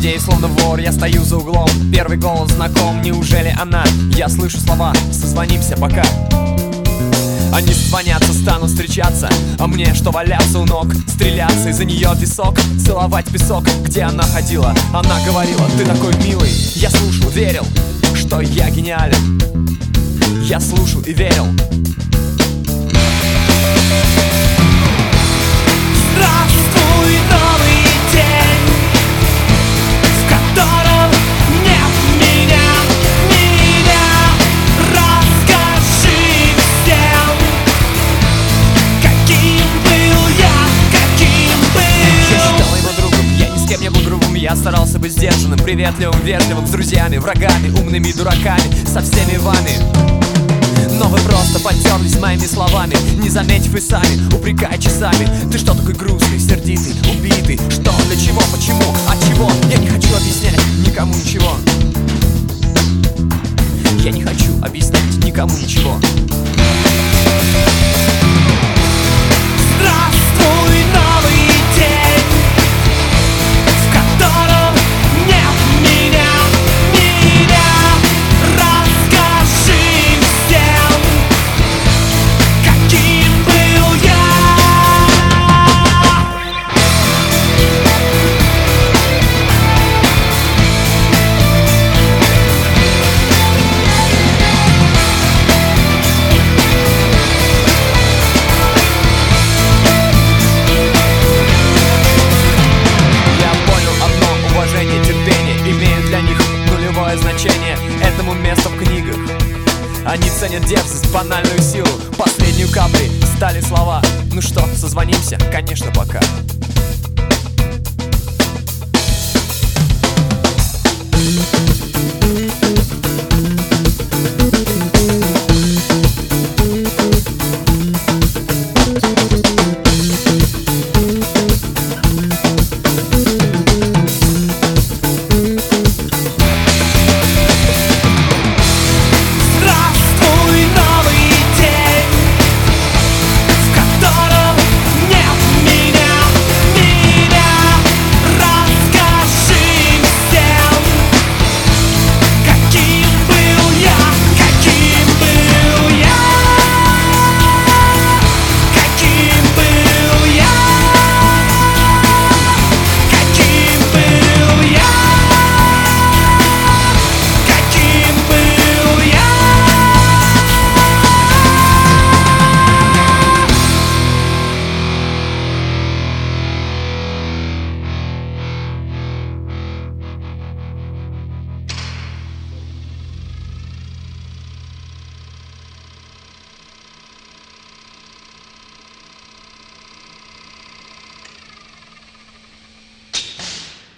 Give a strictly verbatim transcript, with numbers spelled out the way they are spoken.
людей, словно вор, я стою за углом. Первый голос знаком, неужели она? Я слышу слова, созвонимся пока. Они созвонятся, станут встречаться, а мне что валяться у ног, стреляться из-за нее в висок, целовать песок, где она ходила. Она говорила: ты такой милый. Я слушал, верил, что я гениален. Я слушал и верил. Здравствуй, новый день, в котором нет меня, меня. Расскажи всем, каким был я, каким был. Я считал его другом, я ни с кем не был грубым. Я старался быть сдержанным, приветливым, вежливым, с друзьями, врагами, умными дураками, со всеми вами. Но вы просто подтерлись моими словами, не заметив и сами, упрекая часами. Ты что такой грустный, сердитый, убитый? Что, для чего, почему, от чего? Я не хочу объяснять никому ничего. Я не хочу объяснять никому ничего. Здравствуй, новый день, в котором нет меня, меня. Расскажи всем, каким был я. Значение этому месту в книгах. Они ценят дерзость, банальную силу. Последнюю каплей стали слова. Ну что, созвонимся? Конечно, пока. Thank you.